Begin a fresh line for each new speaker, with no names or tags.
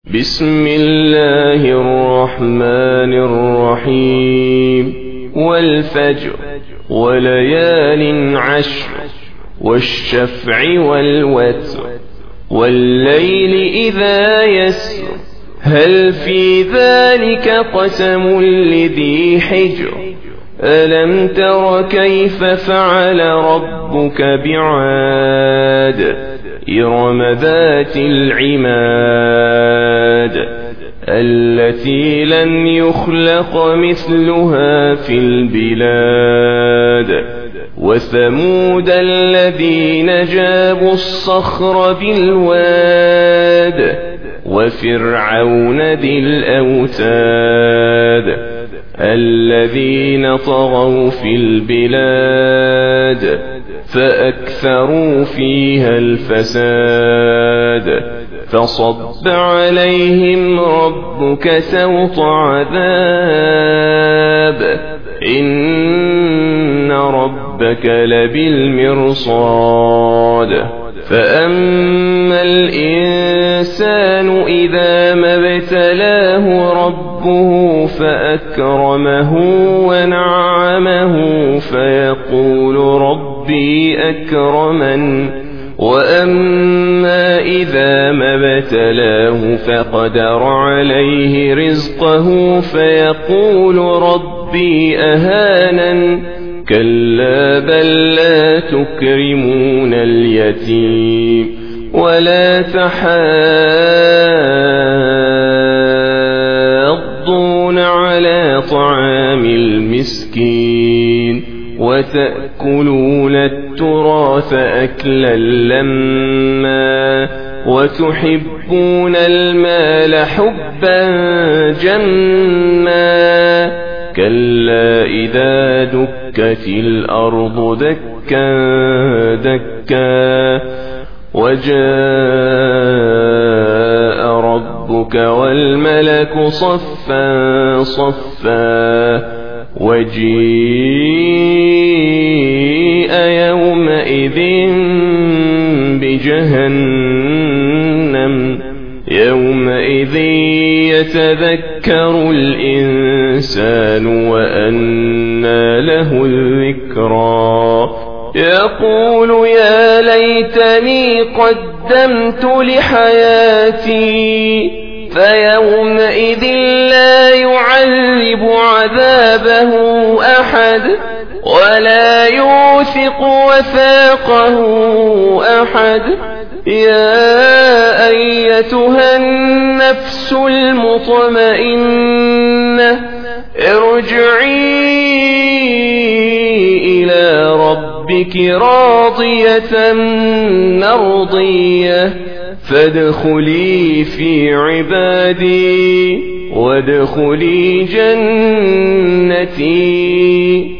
بسم الله الرحمن الرحيم والفجر وليال عشر والشفع والوتر والليل إذا يسر هل في ذلك قسم لذي حجر ألم تر كيف فعل ربك بعاد إرم ذات العماد التي لم يخلق مثلها في البلاد وثمود الذين جابوا الصخر بالواد وفرعون ذي الأوتاد الذين طغوا في البلاد فأكثروا فيها الفساد فصب عليهم ربك سوط عذاب إن ربك لبالمرصاد فأما الإنسان إذا ما ابتلاه ربه فأكرمه ونعمه فيقول ربي أكرمن وأما إذا ما ابتلاه فقدر عليه رزقه فيقول ربي أهانن كلا بل لا تكرمون اليتيم ولا تحاضون على طعام المسكين وتأكلون التراث أكلا لما وتحبون المال حبا جما كلا إذا دكت الأرض دكا دكا وجاء ربك والملك صفا صفا وجيء يومئذ بجهنم يومئذ يتذكر الإنسان وأنى له الذكرى يقول يا ليتني قدمت لحياتي فيومئذ لا يعذب عذابه أحد ولا يوثق وثاقه أحد يا أيتها النفس المطمئنة ارجعي إلى ربك راضية مرضية فادخلي في عبادي وادخلي جنتي.